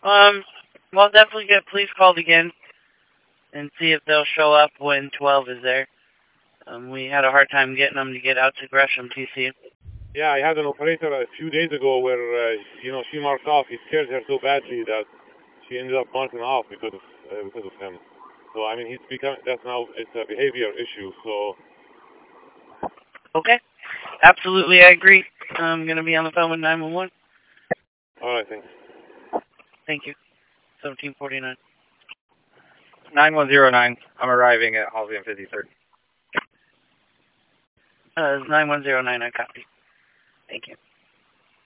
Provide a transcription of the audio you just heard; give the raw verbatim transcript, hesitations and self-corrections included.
Um, well, definitely get police called again and see if they'll show up when twelve is there. Um, we had a hard time getting them to get out to Gresham T C. Yeah, I had an operator a few days ago where, uh, you know, she marked off. He scared her so badly that she ended up marking off because of, uh, because of him. So, I mean, he's become, that's now, it's a behavior issue, so. Okay. Absolutely, I agree. I'm going to be on the phone with nine one one. All right, thanks. Thank you. seventeen forty-nine. nine one zero nine. I'm arriving at Halsey and fifty-third. Uh, nine one zero nine, I copy. Thank you.